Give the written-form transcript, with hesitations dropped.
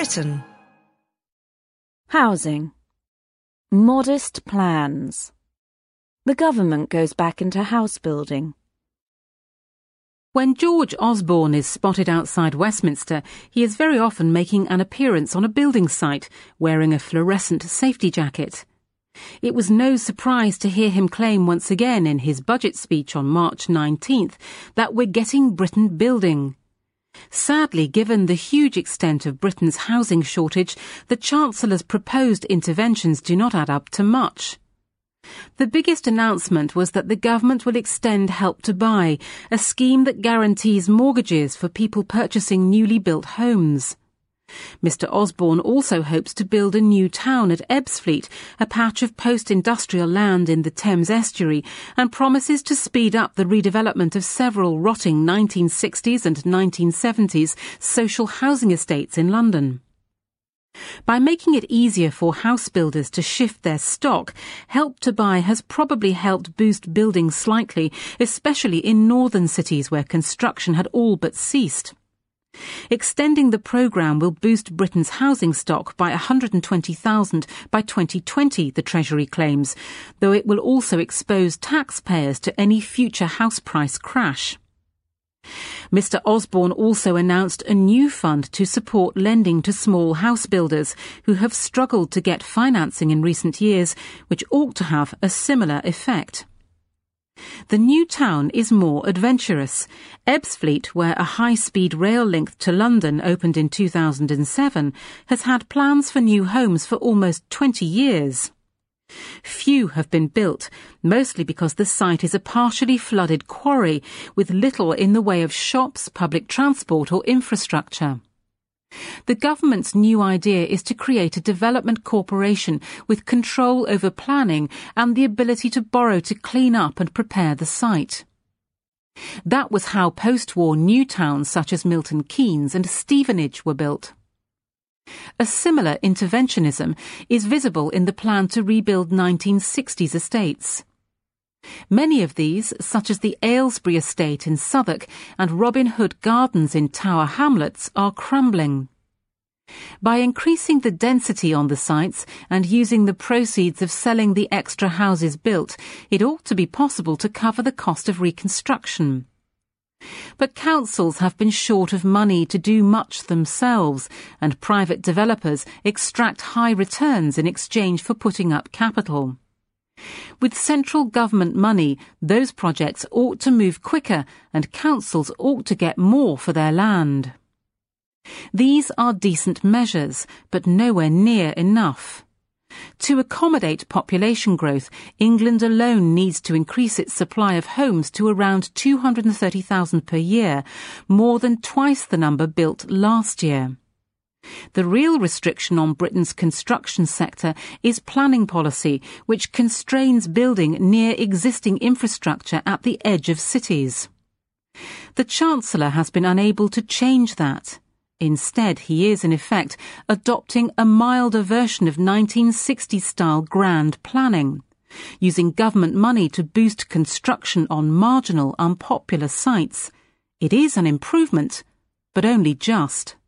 Britain. Housing. Modest plans. The government goes back into house building. When George Osborne is spotted outside Westminster, he is very often making an appearance on a building site, wearing a fluorescent safety jacket. It was no surprise to hear him claim once again in his budget speech on March 19th that we're getting Britain building. Sadly, given the huge extent of Britain's housing shortage, the Chancellor's proposed interventions do not add up to much. The biggest announcement was that the government will extend Help to Buy, a scheme that guarantees mortgages for people purchasing newly built homes. Mr Osborne also hopes to build a new town at Ebbsfleet, a patch of post-industrial land in the Thames estuary, and promises to speed up the redevelopment of several rotting 1960s and 1970s social housing estates in London. By making it easier for house builders to shift their stock, Help to Buy has probably helped boost building slightly, especially in northern cities where construction had all but ceased. Extending the programme will boost Britain's housing stock by 120,000 by 2020, the Treasury claims, though it will also expose taxpayers to any future house price crash. Mr Osborne also announced a new fund to support lending to small house builders who have struggled to get financing in recent years, which ought to have a similar effect. The new town is more adventurous. Ebbsfleet, where a high-speed rail link to London opened in 2007, has had plans for new homes for almost 20 years. Few have been built, mostly because the site is a partially flooded quarry with little in the way of shops, public transport or infrastructure. The government's new idea is to create a development corporation with control over planning and the ability to borrow to clean up and prepare the site. That was how post-war new towns such as Milton Keynes and Stevenage were built. A similar interventionism is visible in the plan to rebuild 1960s estates. Many of these, such as the Aylesbury estate in Southwark and Robin Hood Gardens in Tower Hamlets, are crumbling. By increasing the density on the sites and using the proceeds of selling the extra houses built, it ought to be possible to cover the cost of reconstruction. But councils have been short of money to do much themselves, and private developers extract high returns in exchange for putting up capital. With central government money, those projects ought to move quicker and councils ought to get more for their land. These are decent measures, but nowhere near enough. To accommodate population growth, England alone needs to increase its supply of homes to around 230,000 per year, more than twice the number built last year. The real restriction on Britain's construction sector is planning policy, which constrains building near existing infrastructure at the edge of cities. The Chancellor has been unable to change that. Instead, he is, in effect, adopting a milder version of 1960s-style grand planning, using government money to boost construction on marginal, unpopular sites. It is an improvement, but only just.